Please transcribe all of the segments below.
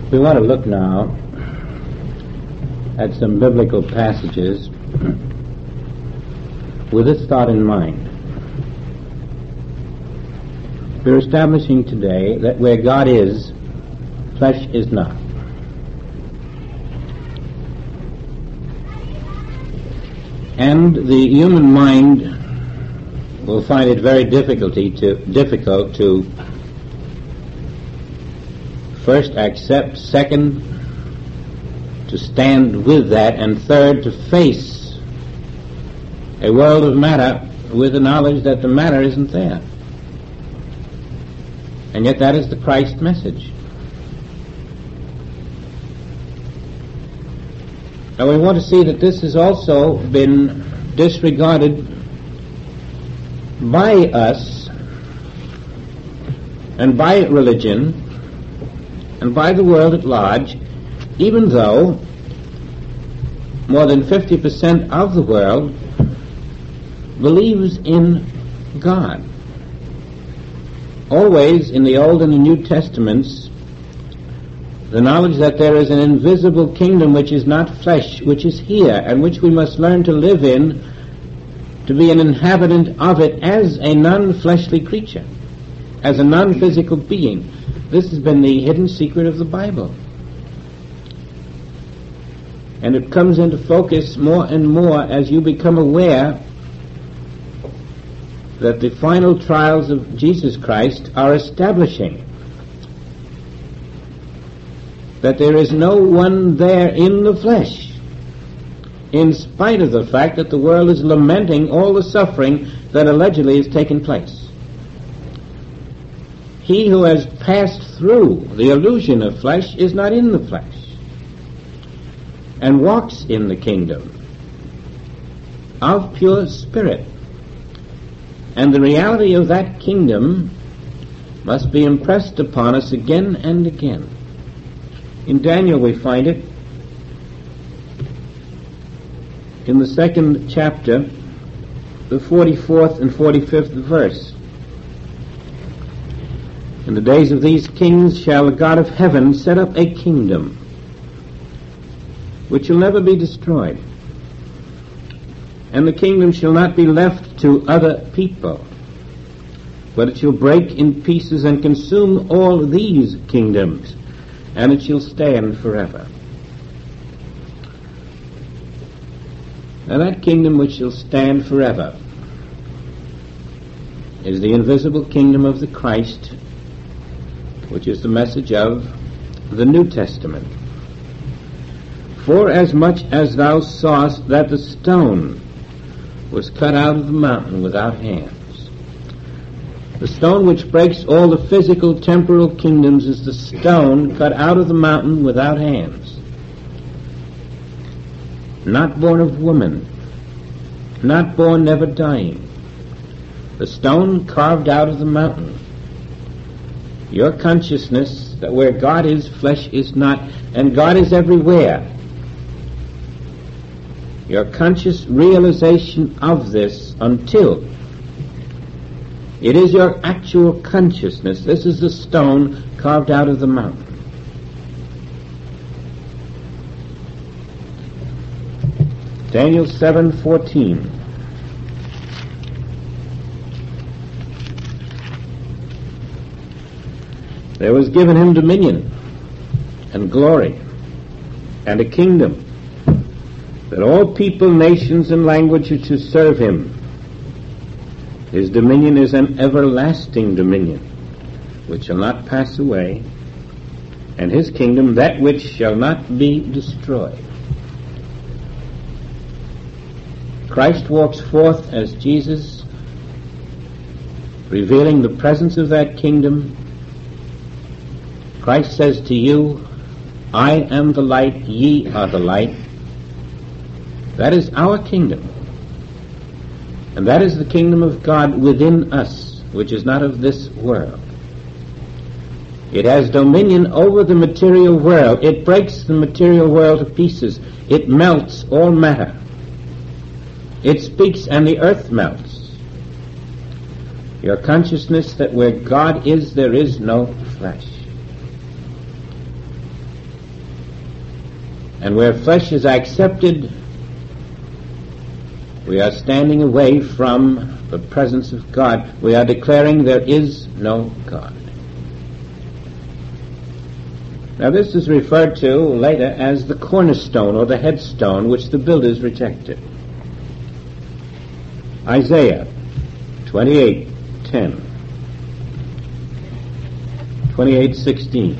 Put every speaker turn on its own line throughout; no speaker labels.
We want to look now at some biblical passages with this thought in mind. We're establishing today that where God is, flesh is not. And the human mind will find it very difficult to first accept, second to stand with that, and third to face a world of matter with the knowledge that the matter isn't there. And yet that is the Christ message. Now we want to see that this has also been disregarded by us and by religion and by the world at large, even though more than 50% of the world believes in God. Always in the Old and the New Testaments, the knowledge that there is an invisible kingdom which is not flesh, which is here, and which we must learn to live in, to be an inhabitant of it as a non-fleshly creature, as a non-physical being. This has been the hidden secret of the Bible. And it comes into focus more and more as you become aware that the final trials of Jesus Christ are establishing that there is no one there in the flesh, in spite of the fact that the world is lamenting all the suffering that allegedly has taken place. He who has passed through the illusion of flesh is not in the flesh and walks in the kingdom of pure spirit. And the reality of that kingdom must be impressed upon us again and again. In Daniel we find it in the 2nd chapter, the 44th and 45th verse. In the days of these kings shall the God of heaven set up a kingdom which shall never be destroyed. And the kingdom shall not be left to other people, but it shall break in pieces and consume all these kingdoms, and it shall stand forever. Now that kingdom which shall stand forever is the invisible kingdom of the Christ, which is the message of the New Testament. For as much as thou sawest that the stone was cut out of the mountain without hands. The stone which breaks all the physical temporal kingdoms is the stone cut out of the mountain without hands. Not born of woman, not born, never dying. The stone carved out of the mountain. Your consciousness that where God is, flesh is not, and God is everywhere. Your conscious realization of this until it is your actual consciousness. This is the stone carved out of the mountain. Daniel 7:14. There was given him dominion and glory and a kingdom, that all people, nations, and languages should serve him. His dominion is an everlasting dominion, which shall not pass away, and his kingdom that which shall not be destroyed. Christ walks forth as Jesus, revealing the presence of that kingdom. Christ says to you, I am the light, ye are the light. That is our kingdom. And that is the kingdom of God within us, which is not of this world. It has dominion over the material world. It breaks the material world to pieces. It melts all matter. It speaks and the earth melts. Your consciousness that where God is, there is no flesh. And where flesh is accepted, we are standing away from the presence of God. We are declaring there is no God. Now this is referred to later as the cornerstone or the headstone which the builders rejected. Isaiah 28:10, 28:16.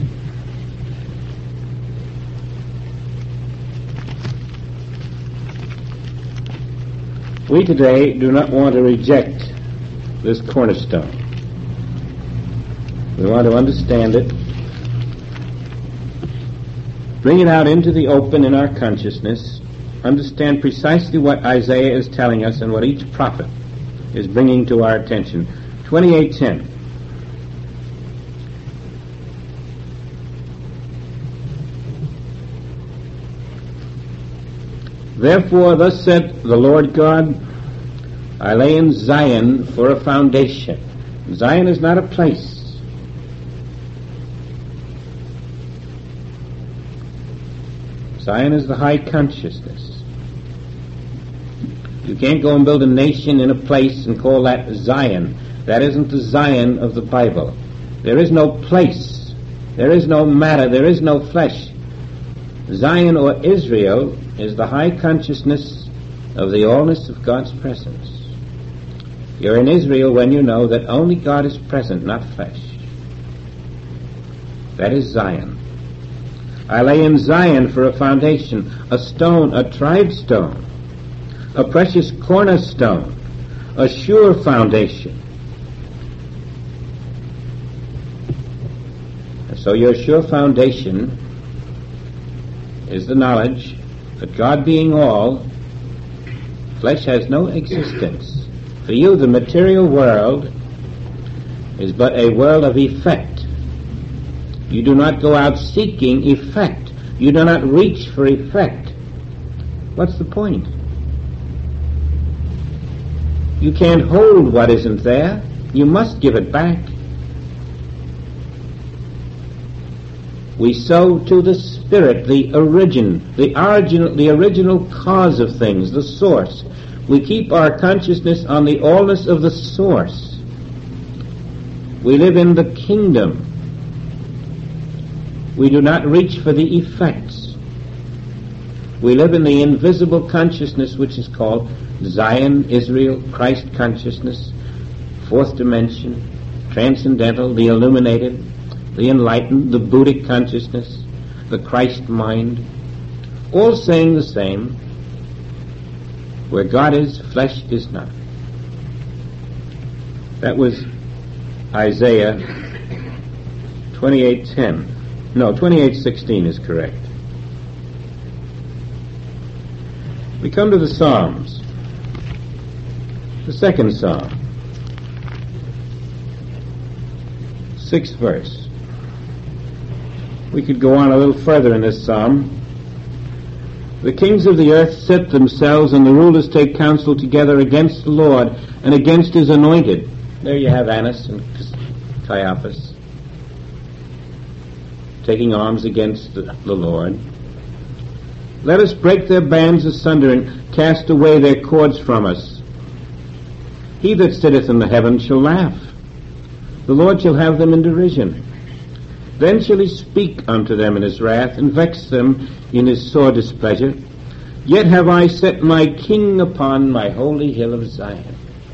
We today do not want to reject this cornerstone. We want to understand it, bring it out into the open in our consciousness, understand precisely what Isaiah is telling us and what each prophet is bringing to our attention. 28:10. Therefore, thus said the Lord God, I lay in Zion for a foundation. Zion is not a place. Zion is the high consciousness. You can't go and build a nation in a place and call that Zion. That isn't the Zion of the Bible. There is no place. There is no matter. There is no flesh. Zion or Israel is the high consciousness of the allness of God's presence. You're in Israel when you know that only God is present, not flesh. That is Zion. I lay in Zion for a foundation, a stone, a tried stone, a precious cornerstone, a sure foundation. And so your sure foundation is the knowledge that God being all, flesh has no existence. For you, the material world is but a world of effect. You do not go out seeking effect. You do not reach for effect. What's the point? You can't hold what isn't there. You must give it back. We sow to the Spirit the original cause of things, the source. We keep our consciousness on the allness of the source. We live in the kingdom. We do not reach for the effects. We live in the invisible consciousness which is called Zion, Israel, Christ consciousness, fourth dimension, transcendental, the illuminated, the enlightened, the Buddhic consciousness, the Christ mind, all saying the same. Where God is, flesh is not. That was Isaiah 28:10. No, 28:16 is correct. We come to the Psalms. The second Psalm, 6th verse. We could go on a little further in this psalm. The kings of the earth set themselves, and the rulers take counsel together against the Lord and against his anointed. There you have Annas and Caiaphas taking arms against the Lord. Let us break their bands asunder and cast away their cords from us. He that sitteth in the heavens shall laugh. The Lord shall have them in derision. Then shall he speak unto them in his wrath, and vex them in his sore displeasure. Yet have I set my king upon my holy hill of Zion.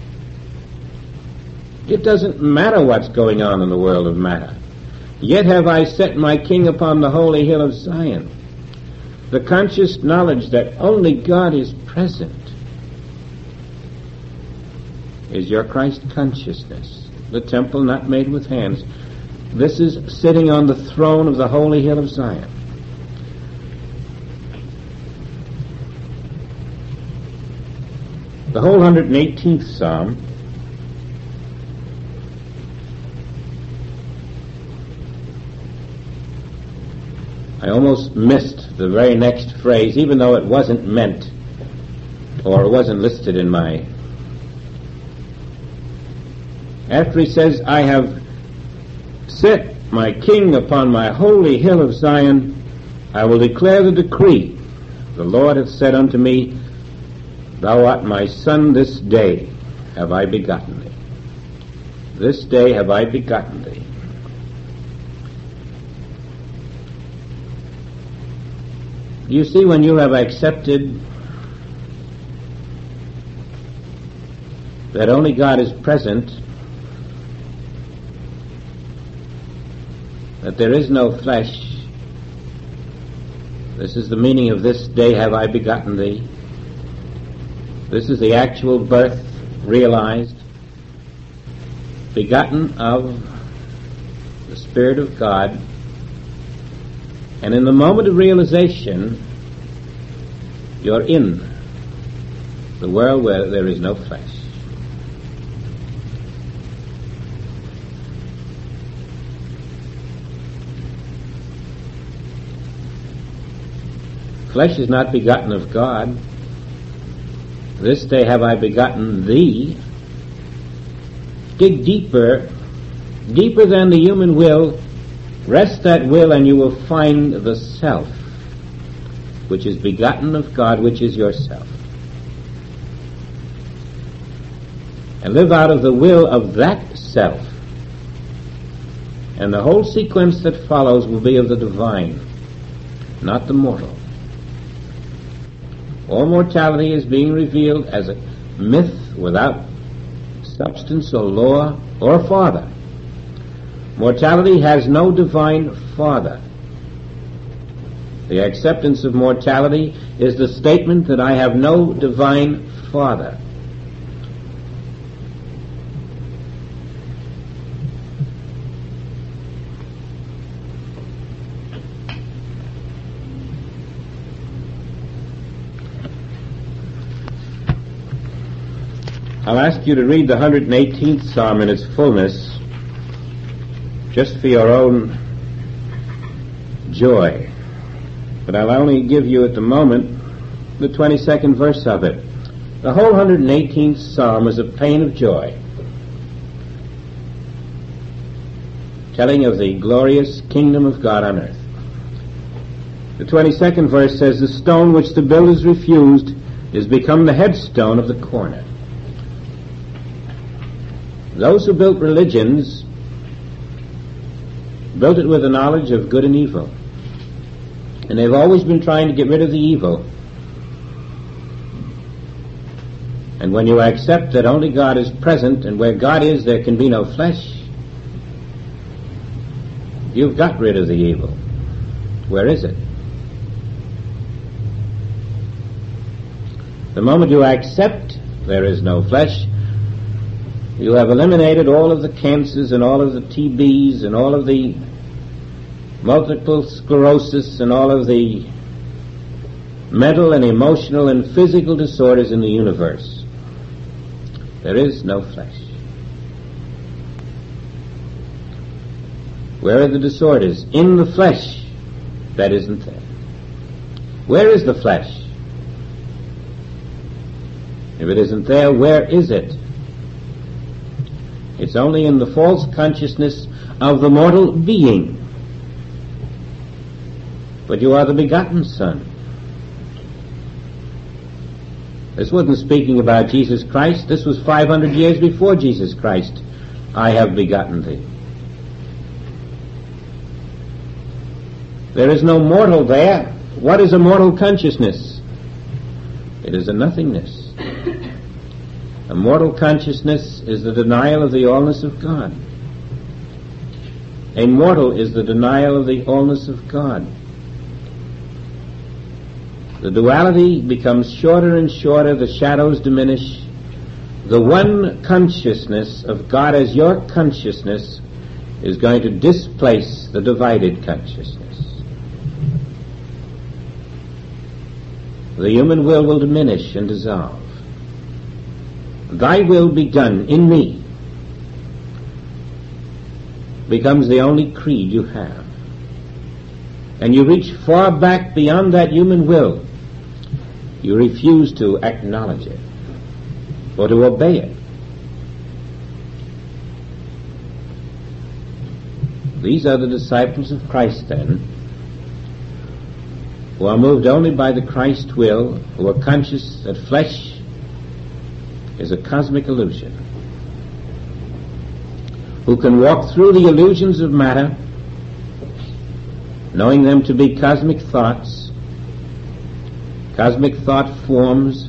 It doesn't matter what's going on in the world of matter. Yet have I set my king upon the holy hill of Zion. The conscious knowledge that only God is present is your Christ consciousness, the temple not made with hands. This is sitting on the throne of the holy hill of Zion. The whole 118th Psalm I almost missed the very next phrase, even though it wasn't meant or it wasn't listed in my... After he says, I have set my king upon my holy hill of Zion, I will declare the decree. The Lord hath said unto me, Thou art my son, this day have I begotten thee. This day have I begotten thee. You see, when you have accepted that only God is present, that there is no flesh, this is the meaning of this day have I begotten thee. This is the actual birth realized, begotten of the Spirit of God. And in the moment of realization, you're in the world where there is no flesh. Flesh is not begotten of God. This day have I begotten thee. Dig deeper, deeper than the human will. Rest that will and you will find the self, which is begotten of God, which is yourself. And live out of the will of that self. And the whole sequence that follows will be of the divine, not the mortal. All mortality is being revealed as a myth without substance or law or father. Mortality has no divine father. The acceptance of mortality is the statement that I have no divine father. I'll ask you to read the 118th Psalm in its fullness, just for your own joy. But I'll only give you at the moment the 22nd verse of it. The whole 118th Psalm is a pain of joy, telling of the glorious kingdom of God on earth. The 22nd verse says, The stone which the builders refused is become the headstone of the corner. Those who built religions built it with the knowledge of good and evil. And they've always been trying to get rid of the evil. And when you accept that only God is present, and where God is there can be no flesh, you've got rid of the evil. Where is it? The moment you accept there is no flesh, you have eliminated all of the cancers and all of the TBs and all of the multiple sclerosis and all of the mental and emotional and physical disorders in the universe. There is no flesh. Where are the disorders? In the flesh. That isn't there. Where is the flesh? If it isn't there, where is it? It's only in the false consciousness of the mortal being. But you are the begotten Son. This wasn't speaking about Jesus Christ. This was 500 years before Jesus Christ. I have begotten thee. There is no mortal there. What is a mortal consciousness? It is a nothingness. A mortal consciousness is the denial of the allness of God. A mortal is the denial of the allness of God. The duality becomes shorter and shorter, the shadows diminish. The one consciousness of God as your consciousness is going to displace the divided consciousness. The human will diminish and dissolve. Thy will be done in me becomes the only creed you have. And you reach far back beyond that human will. You refuse to acknowledge it or to obey it. These are the disciples of Christ then, who are moved only by the Christ will, who are conscious that flesh is a cosmic illusion, who can walk through the illusions of matter, knowing them to be cosmic thoughts, cosmic thought forms,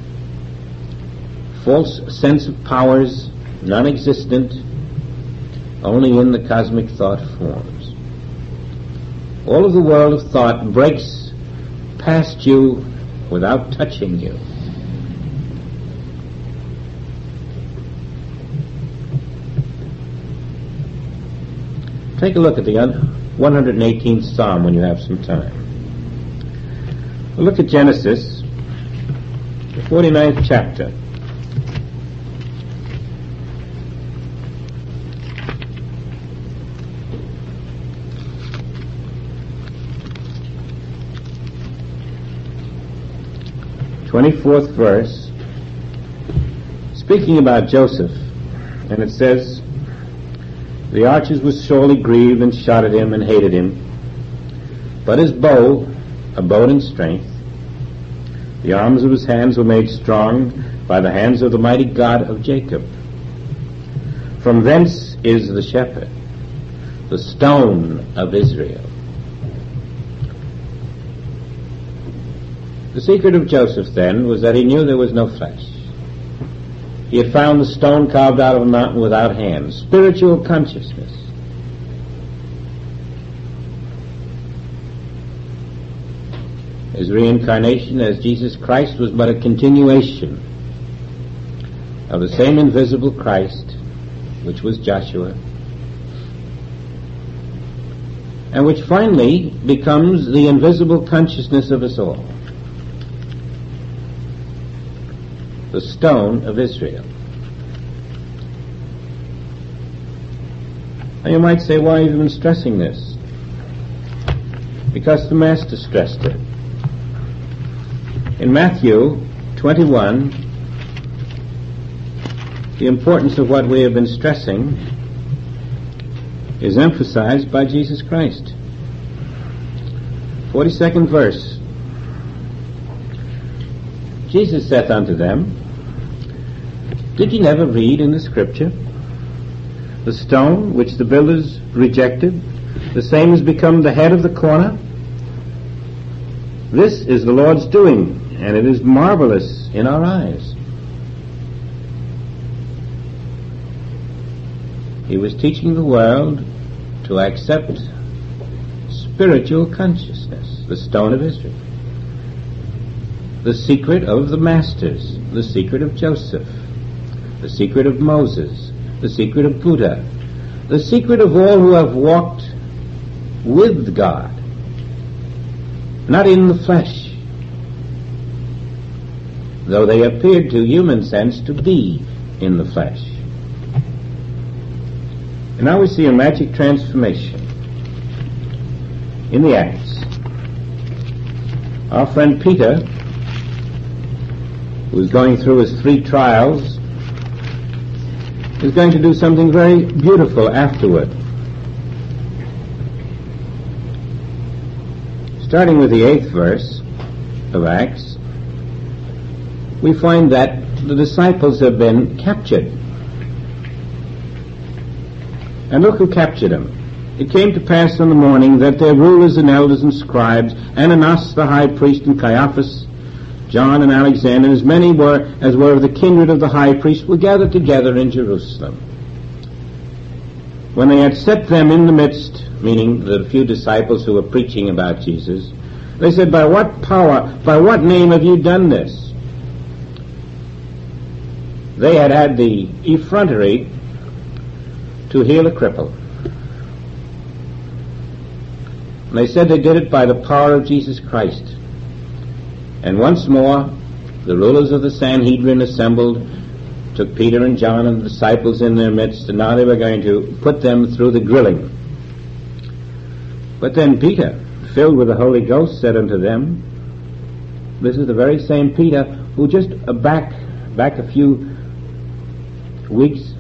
false sense of powers, non-existent, only in the cosmic thought forms. All of the world of thought breaks past you without touching you. Take a look at the 118th Psalm when you have some time. We'll look at Genesis, the 49th chapter. '24th verse, speaking about Joseph, and it says, "The archers were sorely grieved and shot at him and hated him, but his bow abode in strength. The arms of his hands were made strong by the hands of the mighty God of Jacob. From thence is the shepherd, the stone of Israel." The secret of Joseph, then, was that he knew there was no flesh. He had found the stone carved out of a mountain without hands, spiritual consciousness. His reincarnation as Jesus Christ was but a continuation of the same invisible Christ, which was Joshua, and which finally becomes the invisible consciousness of us all. The stone of Israel. Now you might say, why have you been stressing this? Because the Master stressed it. In Matthew 21, the importance of what we have been stressing is emphasized by Jesus Christ. 42nd verse. Jesus saith unto them, "Did ye never read in the Scripture, the stone which the builders rejected, the same has become the head of the corner? This is the Lord's doing, and it is marvelous in our eyes." He was teaching the world to accept spiritual consciousness, the stone of Israel. The secret of the masters, the secret of Joseph, the secret of Moses, the secret of Buddha, the secret of all who have walked with God, not in the flesh, though they appeared to human sense to be in the flesh. And now we see a magic transformation in the Acts. Our friend Peter, who is going through his 3 trials, is going to do something very beautiful afterward. Starting with the 8th verse of Acts, we find that the disciples have been captured. And look who captured them. "It came to pass in the morning that their rulers and elders and scribes, Ananias the high priest, and Caiaphas, John and Alexander, and as many as were of the kindred of the high priest, were gathered together in Jerusalem. When they had set them in the midst," meaning the few disciples who were preaching about Jesus, "they said, By what power, by what name have you done this?" They had had the effrontery to heal a cripple. And they said they did it by the power of Jesus Christ. And once more, the rulers of the Sanhedrin assembled, took Peter and John and the disciples in their midst, and now they were going to put them through the grilling. But then Peter, filled with the Holy Ghost, said unto them, this is the very same Peter who just back a few weeks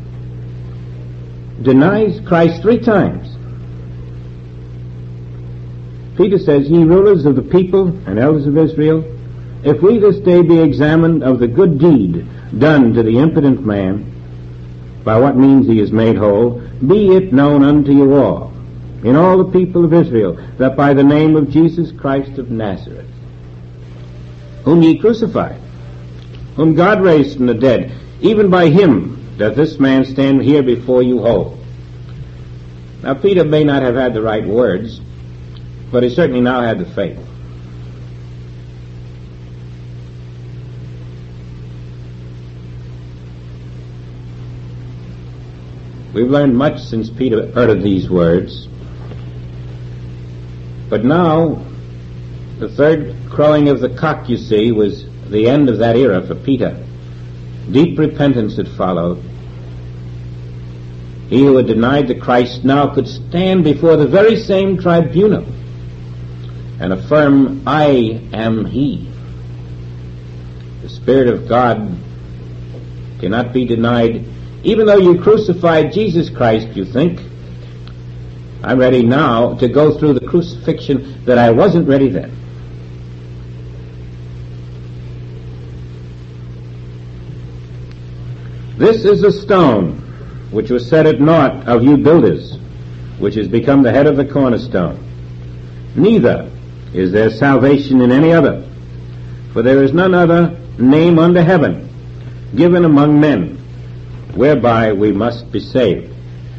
denies Christ 3 times. Peter says, Ye rulers of the people and elders of Israel, if we this day be examined of the good deed done to the impotent man, by what means he is made whole, be it known unto you all, in all the people of Israel, that by the name of Jesus Christ of Nazareth, whom ye crucified, whom God raised from the dead, even by him doth this man stand here before you whole. Now Peter may not have had the right words, but he certainly now had the faith. We've learned much since Peter uttered these words. But now, the third crowing of the cock, you see, was the end of that era for Peter. Deep repentance had followed. He who had denied the Christ now could stand before the very same tribunal and affirm, I am he. The Spirit of God cannot be denied. Even though you crucified Jesus Christ, you think, I'm ready now to go through the crucifixion that I wasn't ready then. This is a stone which was set at naught of you builders, which has become the head of the cornerstone. Neither is there salvation in any other, for there is none other name under heaven given among men whereby we must be saved.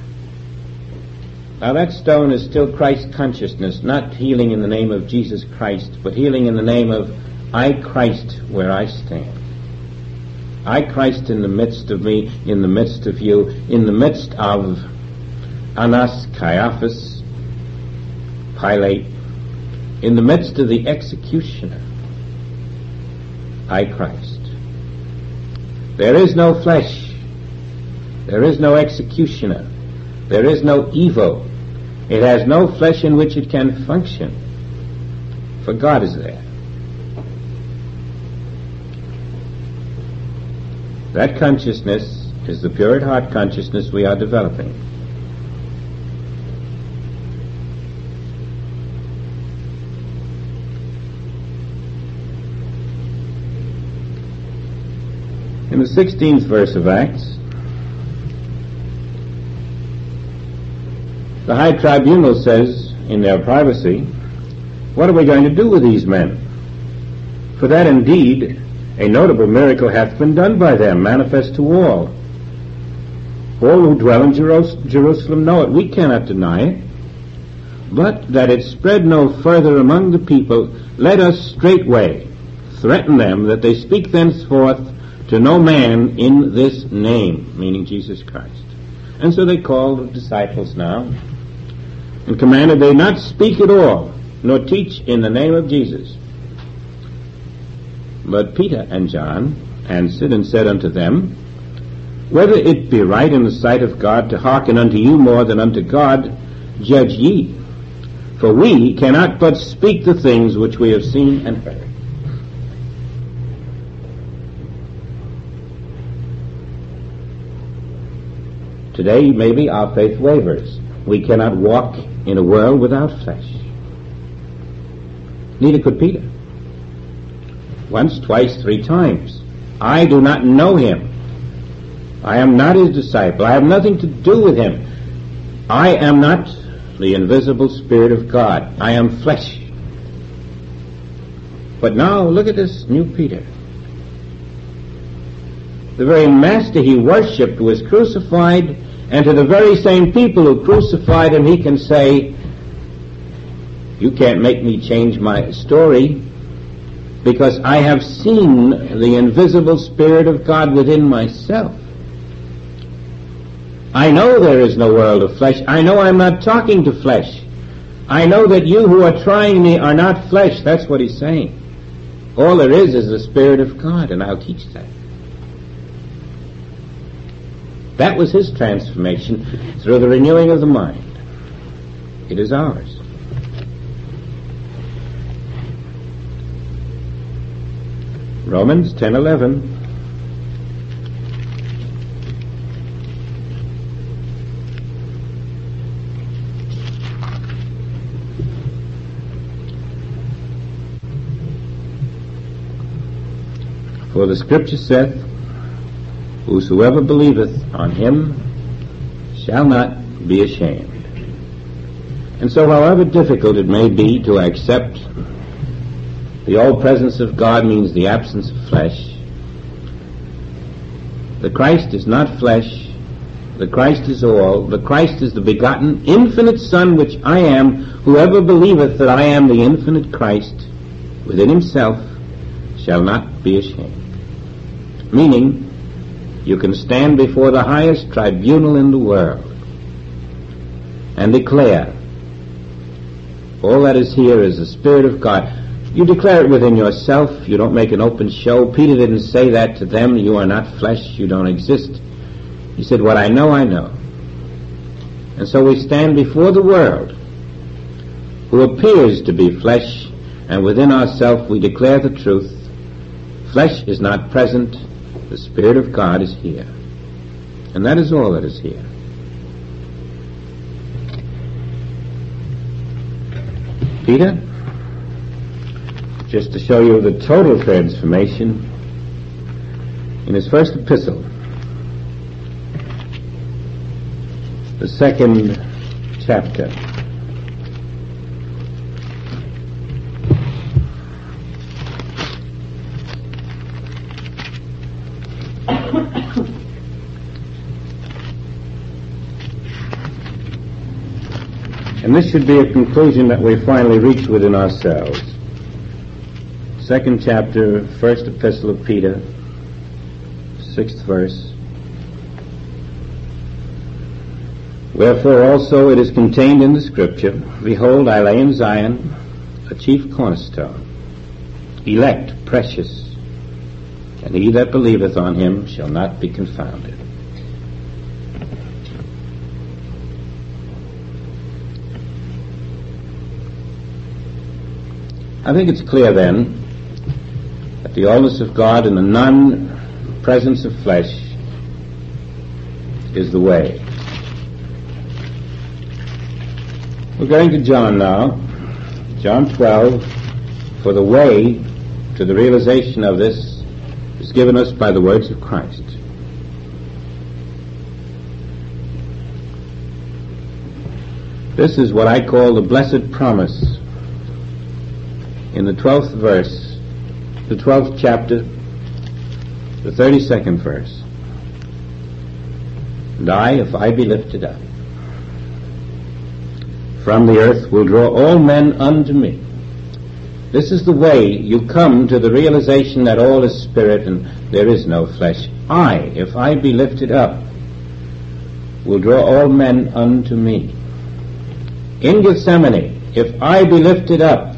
Now that stone is still Christ consciousness, not healing in the name of Jesus Christ, but healing in the name of I Christ where I stand. I Christ in the midst of me, in the midst of you, in the midst of Annas, Caiaphas, Pilate, in the midst of the executioner. I Christ. There is no flesh. There is no executioner. There is no evil. It has no flesh in which it can function. For God is there. That consciousness is the pure at heart consciousness we are developing. In the 16th verse of Acts, the High Tribunal says, in their privacy, what are we going to do with these men? For that indeed a notable miracle hath been done by them, manifest to all. All who dwell in Jerusalem know it. We cannot deny it. But that it spread no further among the people, let us straightway threaten them that they speak thenceforth to no man in this name, meaning Jesus Christ. And so they called the disciples now and commanded they not speak at all, nor teach in the name of Jesus. But Peter and John answered and said unto them, whether it be right in the sight of God to hearken unto you more than unto God, judge ye. For we cannot but speak the things which we have seen and heard. Today, maybe our faith wavers. We cannot walk in a world without flesh. Neither could Peter. Once, twice, three times. I do not know him. I am not his disciple. I have nothing to do with him. I am not the invisible Spirit of God. I am flesh. But now, look at this new Peter. The very master he worshipped was crucified, and to the very same people who crucified him, he can say, you can't make me change my story, because I have seen the invisible Spirit of God within myself. I know there is no world of flesh. I know I'm not talking to flesh. I know that you who are trying me are not flesh. That's what he's saying. All there is the Spirit of God, and I'll teach that. That was his transformation through the renewing of the mind. It is ours. Romans 10:11. For the Scripture saith, Whosoever believeth on him shall not be ashamed. And so however difficult it may be to accept the all-presence of God means the absence of flesh, the Christ is not flesh, the Christ is all, the Christ is the begotten infinite Son which I am. Whoever believeth that I am the infinite Christ within himself shall not be ashamed. Meaning, you can stand before the highest tribunal in the world and declare, all that is here is the Spirit of God. You declare it within yourself. You don't make an open show. Peter didn't say that to them. You are not flesh. You don't exist. He said, what I know, I know. And so we stand before the world, who appears to be flesh, and within ourselves we declare the truth. Flesh is not present. The Spirit of God is here. And that is all that is here. Peter, just to show you the total transformation, in his first epistle, the 2nd chapter, and this should be a conclusion that we finally reach within ourselves. 2nd chapter, 1st epistle of Peter, 6th verse. Wherefore also it is contained in the Scripture, Behold, I lay in Zion a chief cornerstone, elect, precious, and he that believeth on him shall not be confounded. I think it's clear then that the allness of God and the non-presence of flesh is the way. We're going to John now, John 12, for the way to the realization of this is given us by the words of Christ. This is what I call the blessed promise in the 12th verse, the 12th chapter, the 32nd verse. And I, if I be lifted up from the earth, will draw all men unto me. This is the way you come to the realization that all is spirit and there is no flesh. I, if I be lifted up, will draw all men unto me. In Gethsemane, if I be lifted up,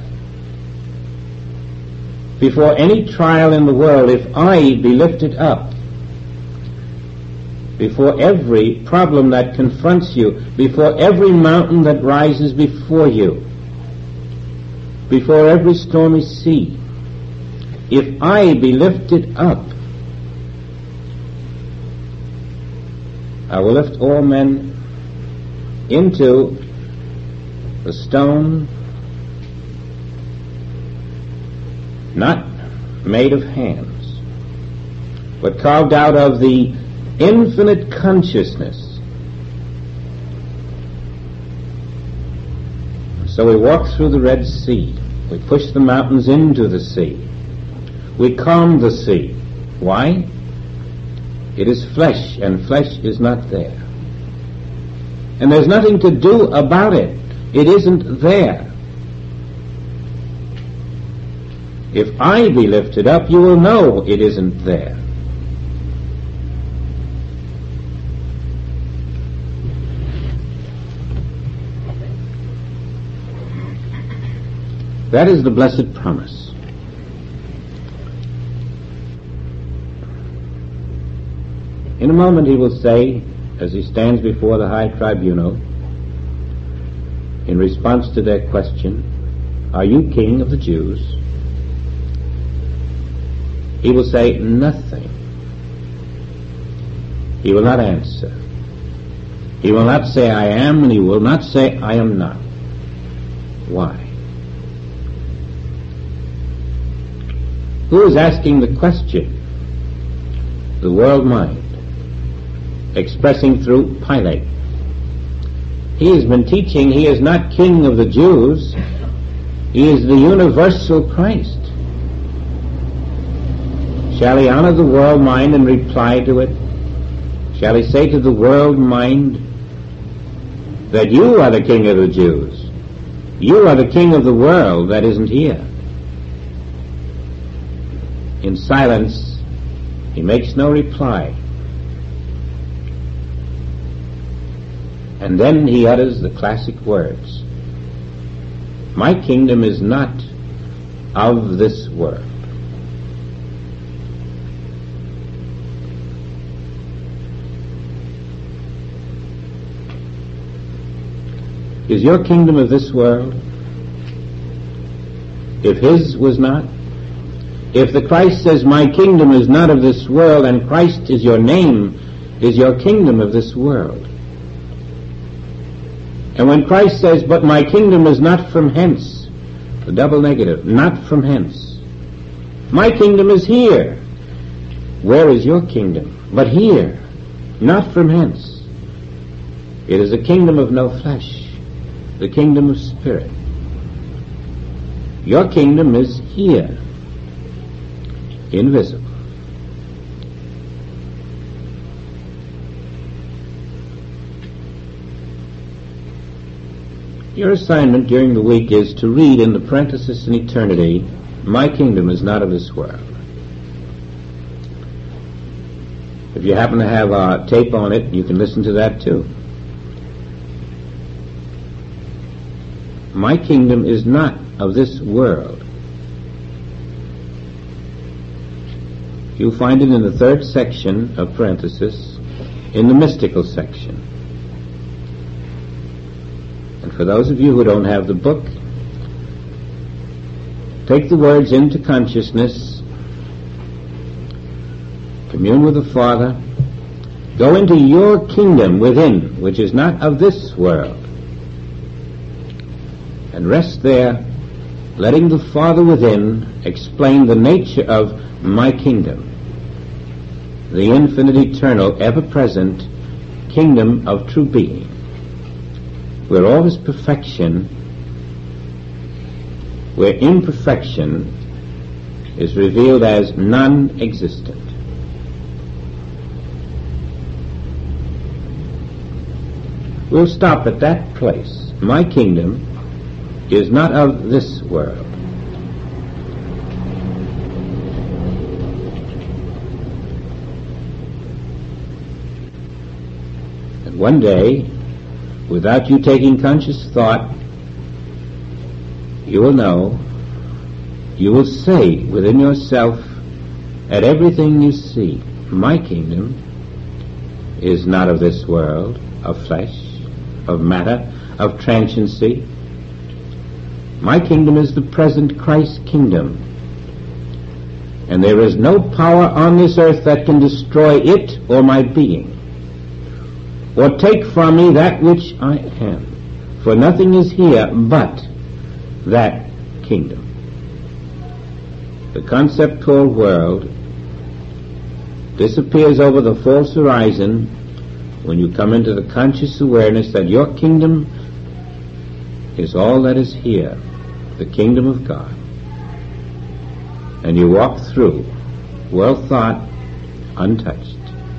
before any trial in the world, if I be lifted up, before every problem that confronts you, before every mountain that rises before you, before every stormy sea, if I be lifted up, I will lift all men into the stone not made of hands, but carved out of the infinite consciousness. So we walk through the Red Sea. We push the mountains into the sea. We calm the sea. Why? It is flesh, and flesh is not there. And there's nothing to do about it. It isn't there. If I be lifted up, you will know it isn't there. That is the blessed promise. In a moment he will say, as he stands before the high tribunal, in response to their question, "Are you king of the Jews?" He will say nothing. He will not answer. He will not say, "I am," and he will not say, "I am not." Why? Who is asking the question? the world mind, expressing through Pilate. He has been teaching he is not king of the Jews, he is the universal Christ. Shall he honor the world mind and reply to it? Shall he say to the world mind that you are the king of the Jews? You are the king of the world that isn't here. In silence, he makes no reply. And then he utters the classic words, my kingdom is not of this world. Is your kingdom of this world? If his was not? If the Christ says, my kingdom is not of this world, and Christ is your name, is your kingdom of this world? And when Christ says, but my kingdom is not from hence, the double negative, not from hence. My kingdom is here. Where is your kingdom? But here, not from hence. It is a kingdom of no flesh, the kingdom of spirit. Your kingdom is here, invisible. Your assignment during the week is to read in the parenthesis in eternity, my kingdom is not of this world. If you happen to have a tape on it, you can listen to that too. My kingdom is not of this world. You'll find it in the third section of parenthesis, in the mystical section. And for those of you who don't have the book, take the words into consciousness, commune with the Father, go into your kingdom within, which is not of this world, and rest there, letting the Father within explain the nature of my kingdom, the infinite, eternal, ever-present kingdom of true being, where all is perfection, where imperfection is revealed as non-existent. We'll stop at that place. My kingdom is not of this world. And one day, without you taking conscious thought, you will know, you will say within yourself, at everything you see, my kingdom is not of this world, of flesh, of matter, of transiency. My kingdom is the present Christ kingdom, and there is no power on this earth that can destroy it or my being, or take from me that which I am, for nothing is here but that kingdom. The concept called world disappears over the false horizon when you come into the conscious awareness that your kingdom is all that is here, the kingdom of God. And you walk through, well thought, untouched.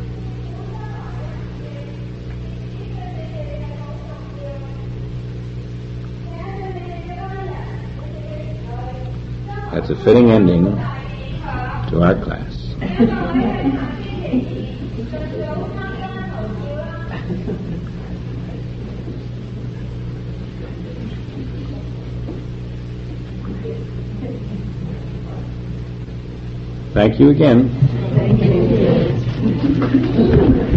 That's a fitting ending to our class. Thank you again.
Thank you.